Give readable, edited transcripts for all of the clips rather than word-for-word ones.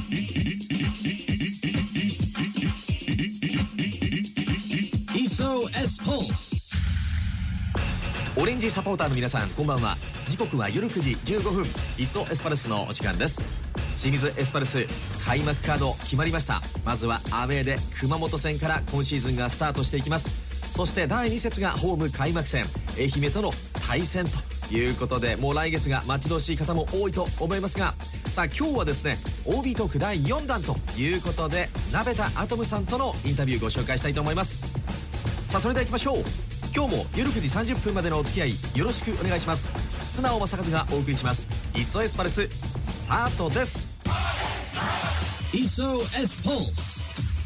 SOS Pulse。 オレンジサポーターの皆さん、こんばんは。時刻は夜9時15分、いっそエスパルスのお時間です。清水エスパルス開幕カード決まりました。まずはアウェーで熊本戦から今シーズンがスタートしていきます。そして第2節がホーム開幕戦、愛媛との対戦ということで、もう来月が待ち遠しい方も多いと思いますが、さあ今日はですね OB トーク第4弾ということで、鍋田アトムさんとのインタビューご紹介したいと思います。さあそれでは行きましょう。今日も夜9時30分までのお付き合いよろしくお願いします。素直正和がお送りします。いっそエスパルススタートです。 SOS Pulse。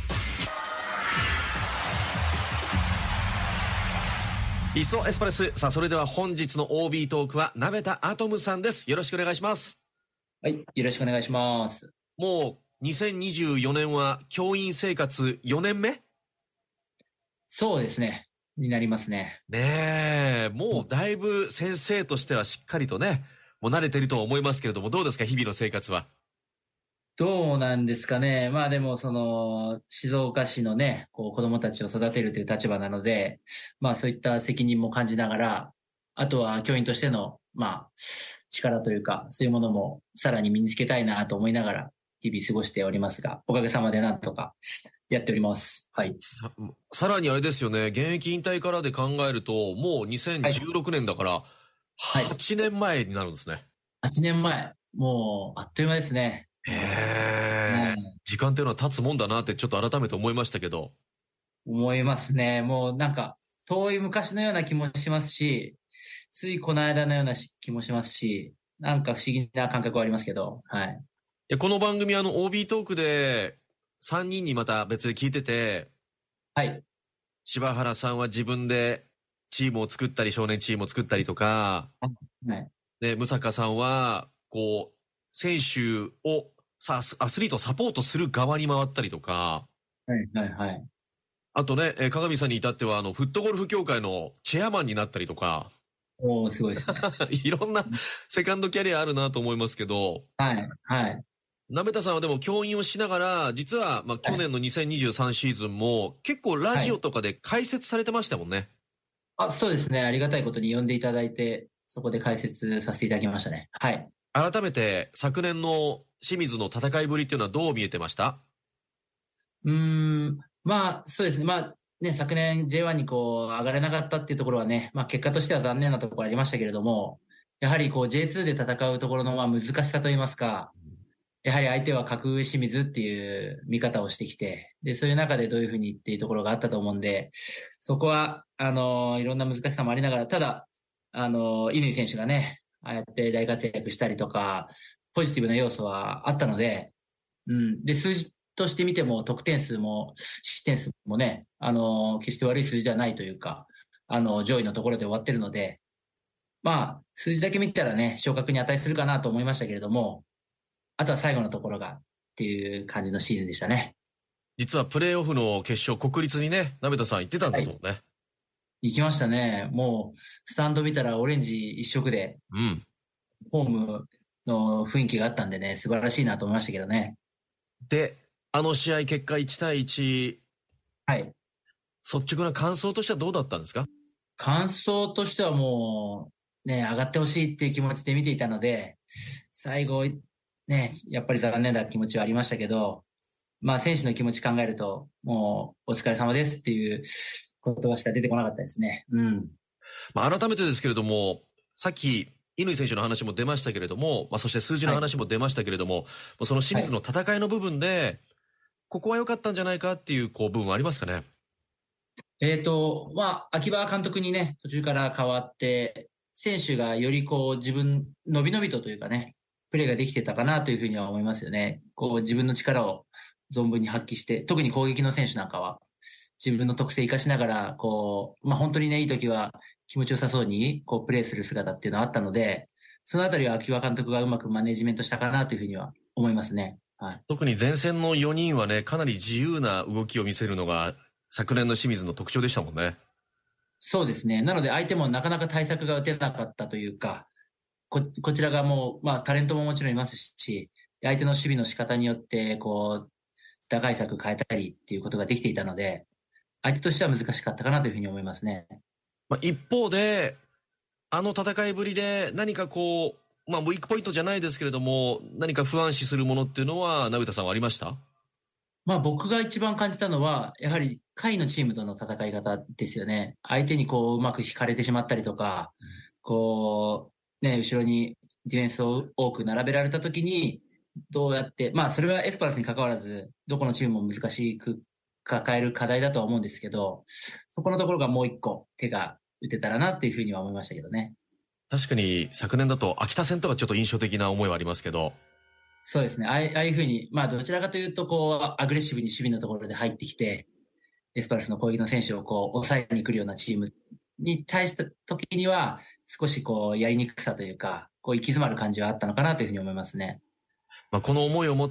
いっそエスパルス。さあそれでは本日の OB トークは鍋田アトムさんです。よろしくお願いします。 はい、よろしくお願いします。 もう2024年は教員生活4年目そうですね。になりますね。 ねえ、もうだいぶ先生としてはしっかりとね、もう慣れてるとは思いますけれども、どうですか日々の生活は。 どうなんですかね。まあでも静岡市のね、こう子供たちを育てるという立場なので、まあそういった責任も感じながら、あとは教員としての、まあ、力というか、そういうものもさらに身につけたいなと思いながら、日々過ごしておりますが、おかげさまでなんとかやっております。はい。 さらにあれですよね、現役引退からで考えると、もう2016年だから、8年前になるんですね。 8年前。もう、あっという間ですね。 へえ、時間っていうのは経つもんだなってちょっと改めて思いましたけど。 思いますね。もうなんか、遠い昔のような気もしますし、ついこの間のような気もしますし、なんか不思議な感覚はありますけど、はい。 この番組OB トークで3人にまた別で聞いてて、 はい。 柴原さんは自分でチームを作ったり、少年チームを作ったりとか、 はい。 で、武坂さんは、こう、選手を、アスリートをサポートする側に回ったりとか、 はい、はい、はい。 あとね、鏡さんに至っては、フットゴルフ協会のチェアマンになったりとか、 おー、すごいですね。 いろんなセカンドキャリアあるなと思いますけど、 はい、はい。 鍋田さんはでも教員をしながら、実は、去年の2023シーズンも、結構ラジオとかで解説されてましたもんね。 そうですね。ありがたいことに呼んでいただいて、そこで解説させていただきましたね。はい。 改めて、昨年の清水の戦いぶりっていうのはどう見えてました？ まあ、そうですね。まあ、ね、昨年 J1 にこう、上がれなかったっていうところはね、まあ結果としては残念なところありましたけれども、やはりこう J2 で戦うところのまあ難しさといいますか、やはり相手は格上清水っていう見方をしてきて、で、そういう中でどういうふうにっていうところがあったと思うんで、そこは、いろんな難しさもありながら、ただ、乾選手がね、ああやって大活躍したりとか、ポジティブな要素はあったので、で、数字として見ても得点数も失点数もね、決して悪い数字ではないというか、上位のところで終わってるので、まあ、数字だけ見たらね、昇格に値するかなと思いましたけれども、あとは最後のところがっていう感じのシーズンでしたね。 実はプレーオフの決勝、国立にね、鍋田さん行ってたんですもんね。 行きましたね。もう、スタンド見たらオレンジ一色で、ホームの雰囲気があったんでね、素晴らしいなと思いましたけどね。 で、試合結果1対1。 はい。 率直な感想としてはどうだったんですか？ 感想としてはもう、ね、上がってほしいっていう気持ちで見ていたので、最後、ね、やっぱり残念な気持ちはありましたけど、まあ選手の気持ち考えると、もうお疲れ様ですっていう言葉しか出てこなかったですね。 改めてですけれども、さっき、乾選手の話も出ましたけれども、そして数字の話も出ましたけれども、その清水の戦いの部分で、ここは良かったんじゃないかっていう部分はありますかね？ 秋葉監督にね、途中から変わって、選手がより伸び伸びとというかね、プレーができてたかなというふうには思いますよね。自分の力を存分に発揮して、特に攻撃の選手なんかは、自分の特性を生かしながら、本当にね、いい時は気持ちよさそうに、プレーする姿っていうのはあったので、そのあたりは秋葉監督がうまくマネジメントしたかなというふうには思いますね。はい。 特に前線の4人はね、かなり自由な動きを見せるのが、昨年の清水の特徴でしたもんね。 そうですね。なので相手もなかなか対策が打てなかったというか、こちらがもう、タレントももちろんいますし、 相手の守備の仕方によって、打開策変えたりっていうことができていたので、相手としては難しかったかなというふうに思いますね。 一方で、あの戦いぶりで何かウィークポイントじゃないですけれども、何か不安視するものっていうのは、鍋田さんはありました？ 僕が一番感じたのは、やはり下位のチームとの戦い方ですよね。相手にうまく引かれてしまったりとか、後ろにディフェンスを多く並べられた時に、どうやって、それはエスパルスに関わらず、どこのチームも難しく抱える課題だとは思うんですけど、そこのところがもう一個手が打てたらなっていうふうには思いましたけどね。 確かに昨年だと秋田戦とかちょっと印象的な思いはありますけど。 そうですね。ああいうふうに、どちらかというとアグレッシブに守備のところで入ってきて、エスパルスの攻撃の選手を抑えに来るようなチームに対した時には、少しやりにくさというか、行き詰まる感じはあったのかなというふうに思いますね。 この思いを持って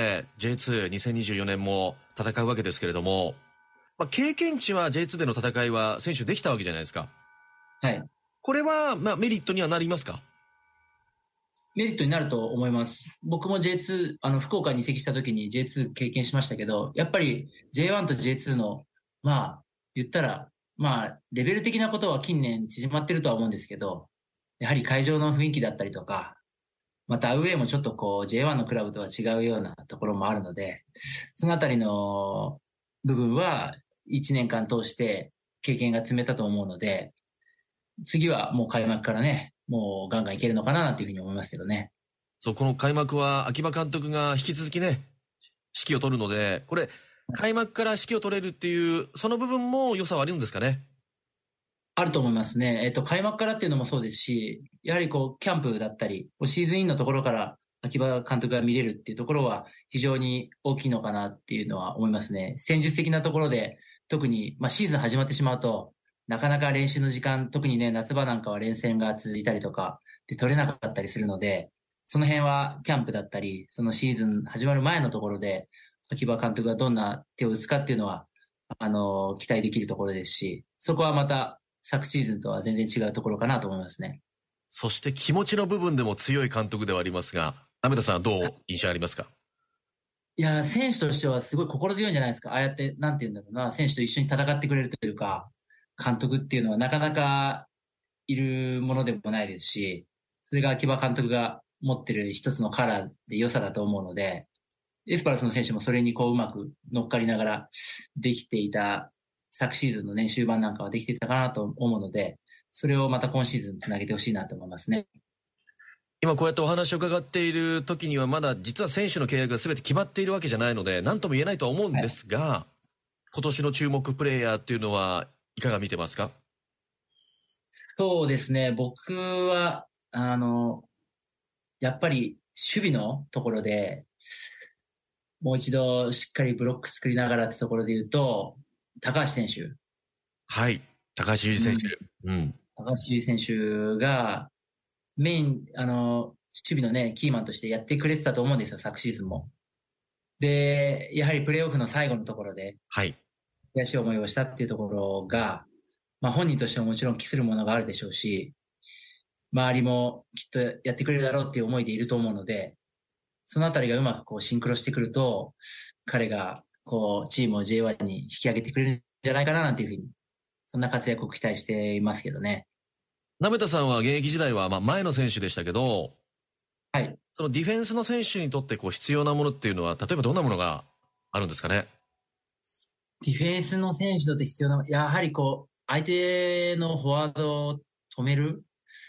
J22024 年も戦うわけですけれども、経験値は J2 での戦いは選手できたわけじゃないですか。 はい。 これはメリットにはなりますか？ メリットになると思います。僕も J2、福岡に移籍した時に J2 経験しましたけど、やっぱり J1 と J2 の、言ったら、レベル的なことは近年縮まってるとは思うんですけど、やはり会場の雰囲気だったりとか、またアウェーもちょっとJ1 のクラブとは違うようなところもあるので、そのあたりの部分は1年間通して経験が積めたと思うので、次はもう開幕からね、もうガンガンいけるのかななんていうふうに思いますけどね。 そう、この開幕は秋葉監督が引き続きね、指揮を取るので、これ開幕から指揮を取れるっていうその部分も良さはあるんですかね？ あると思いますね。開幕からっていうのもそうですし、やはりキャンプだったり、シーズンインのところから秋葉監督が見れるっていうところは非常に大きいのかなっていうのは思いますね。戦術的なところで、特に、シーズン始まってしまうと、なかなか練習の時間、特にね、夏場なんかは連戦が続いたりとか、で取れなかったりするので、その辺はキャンプだったり、そのシーズン始まる前のところで、秋葉監督がどんな手を打つかっていうのは、期待できるところですし、そこはまた、昨シーズンとは全然違うところかなと思いますね。 そして気持ちの部分でも強い監督ではありますが、鍋田さんはどう印象ありますか？ いや、選手としてはすごい心強いんじゃないですか。ああやって、なんて言うんだろうな、選手と一緒に戦ってくれるというか、監督っていうのはなかなかいるものでもないですし、それが秋葉監督が持ってる一つのカラーで良さだと思うので、エスパルスの選手もそれにうまく乗っかりながらできていた、昨シーズンのね、終盤なんかはできていたかなと思うので、それをまた今シーズンつなげてほしいなと思いますね。 今こうやってお話を伺っている時にはまだ実は選手の契約が全て決まっているわけじゃないので何とも言えないとは思うんですが、はい、今年の注目プレイヤーっていうのはいかが見てますか？ そうですね、僕はやっぱり守備のところでもう一度しっかりブロック作りながらってところで言うと、高橋選手。 はい。高橋優選手。 高橋優選手が、メイン、守備のね、キーマンとしてやってくれてたと思うんですよ、昨シーズンも。で、やはりプレーオフの最後のところで、 はい。 悔しい思いをしたっていうところが、本人としてももちろん期するものがあるでしょうし、周りもきっとやってくれるだろうっていう思いでいると思うので、そのあたりがうまくシンクロしてくると、彼がチームを J1 に引き上げてくれるんじゃないかななんていうふうに、そんな活躍を期待していますけどね。 鍋田さんは現役時代は前の選手でしたけど、 はい。 そのディフェンスの選手にとって必要なものっていうのは、例えばどんなものがあるんですかね？ ディフェンスの選手にとって必要な、やはり相手のフォワードを止める、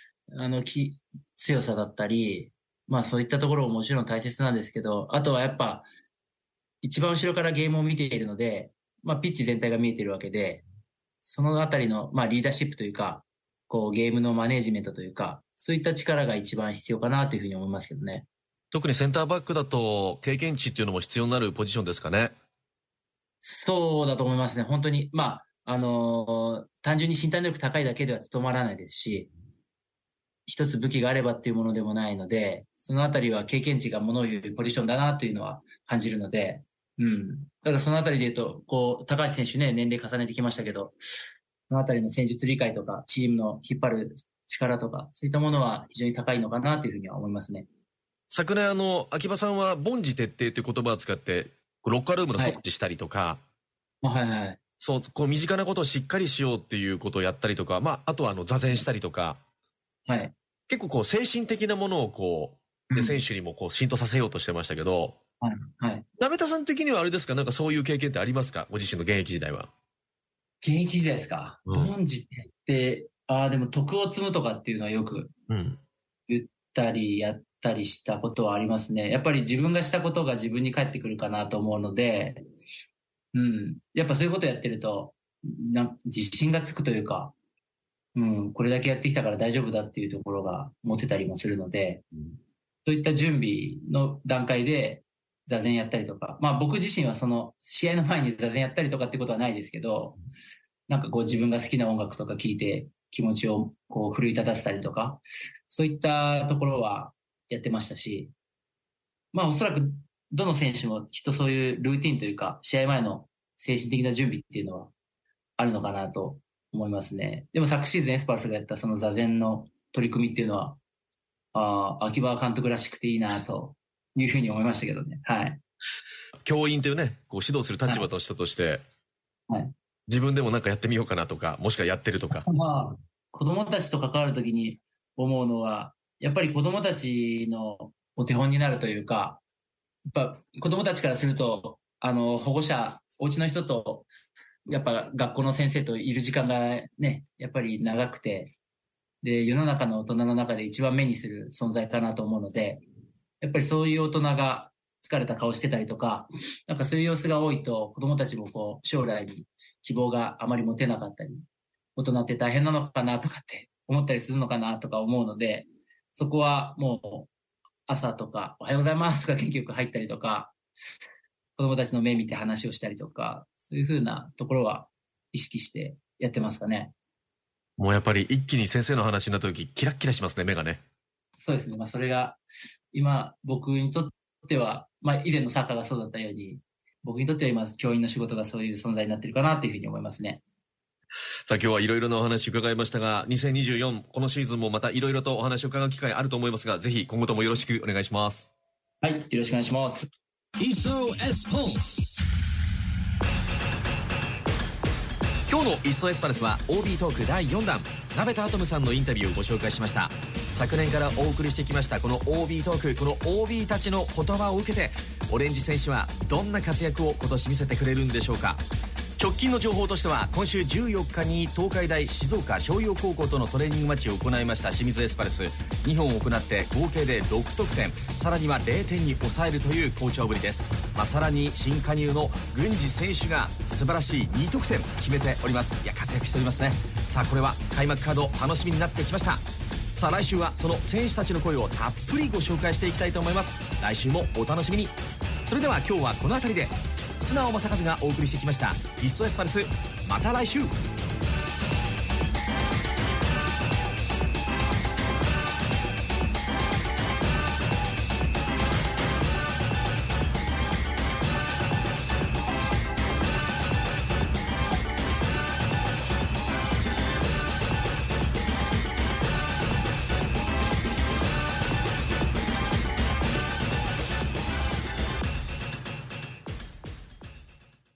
強さだったり、そういったところももちろん大切なんですけど、あとはやっぱ、一番後ろからゲームを見ているので、ピッチ全体が見えているわけで、そのあたりの、リーダーシップというか、ゲームのマネージメントというか、そういった力が一番必要かなというふうに思いますけどね。 特にセンターバックだと、経験値っていうのも必要になるポジションですかね？ そうだと思いますね。本当に、単純に身体能力高いだけでは務まらないですし、一つ武器があればっていうものでもないので、そのあたりは経験値がものを言うポジションだなというのは感じるので、ただそのあたりで言うと、高橋選手ね、年齢重ねてきましたけど、そのあたりの戦術理解とか、チームの引っ張る力とか、そういったものは非常に高いのかなというふうには思いますね。 昨年秋葉さんは凡事徹底という言葉を使ってロッカールームの掃除したりとか、 はいはい。 そうこう身近なことをしっかりしようっていうことをやったりとか、あとは座禅したりとか、 はい。 結構こう精神的なものをこうで選手にもこう浸透させようとしてましたけど、 はいはい。 鍋田さん的にはあれですか、なんかそういう経験ってありますか、ご自身の現役時代は。 現役時代ですか。凡事徹底。でも徳を積むとかっていうのはよく言ったりやったりしたことはありますね。やっぱり自分がしたことが自分に返ってくるかなと思うので、やっぱそういうことやってると、自信がつくというか、これだけやってきたから大丈夫だっていうところが持てたりもするので、そういった準備の段階で座禅やったりとか、僕自身はその試合の前に座禅やったりとかってことはないですけど、なんかこう自分が好きな音楽とか聴いて気持ちをこう奮い立たせたりとか、そういったところはやってましたし、おそらくどの選手もきっとそういうルーティンというか、試合前の精神的な準備っていうのはあるのかなと思いますね。でも昨シーズンエスパルスがやったその座禅の取り組みっていうのは、秋葉監督らしくていいなというふうに思いましたけどね。はい。 教員というね、こう指導する立場として、はい、自分でもなんかやってみようかなとか、もしくはやってるとか。 子供たちと関わるときに思うのは、やっぱり子供たちのお手本になるというか、やっぱ子供たちからすると、保護者、お家の人と、やっぱ学校の先生といる時間がね、やっぱり長くて、で、世の中の大人の中で一番目にする存在かなと思うので、やっぱりそういう大人が疲れた顔してたりとか、なんかそういう様子が多いと、子供たちもこう、将来に希望があまり持てなかったり、大人って大変なのかなとかって思ったりするのかなとか思うので、そこはもう、朝とか、おはようございますとか元気よく入ったりとか、子供たちの目見て話をしたりとか、そういう風なところは意識してやってますかね。 もうやっぱり一気に先生の話になった時、キラッキラしますね、目がね。 そうですね。それが、今、僕にとっては、以前のサッカーがそうだったように、僕にとっては今、教員の仕事がそういう存在になってるかなというふうに思いますね。 さあ今日はいろいろなお話伺いましたが、2024このシーズンもまたいろいろとお話を伺う機会あると思いますが、ぜひ今後ともよろしくお願いします。 はい、よろしくお願いします。 SOS Pulse。 今日のイッソエスパルスは OB トーク第4弾、鍋田アトムさんのインタビューをご紹介しました。昨年からお送りしてきましたこの OB トーク、この OB たちの言葉を受けて、オレンジ選手はどんな活躍を今年見せてくれるんでしょうか。直近の情報としては、今週14日に東海大静岡商業高校とのトレーニングマッチを行いました清水エスパルス、2本行って合計で6得点、さらには0点に抑えるという好調ぶりです。さらに新加入の郡司選手が素晴らしい2得点決めております。いや、活躍しておりますね。さあこれは開幕カード楽しみになってきました。さあ来週はその選手たちの声をたっぷりご紹介していきたいと思います。来週もお楽しみに。それでは今日はこの辺りで、素直正和がお送りしてきましたイッソエスパルス、また来週。